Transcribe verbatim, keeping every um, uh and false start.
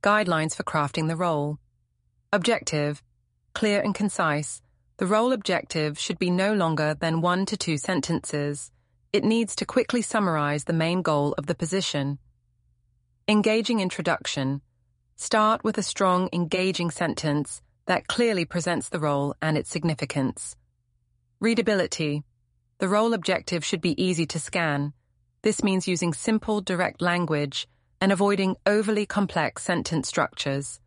Guidelines for crafting the role. Objective. Clear and concise. The role objective should be no longer than one to two sentences. It needs to quickly summarize the main goal of the position. Engaging introduction. Start with a strong, engaging sentence that clearly presents the role and its significance. Readability. The role objective should be easy to scan. This means using simple, direct language and avoiding overly complex sentence structures.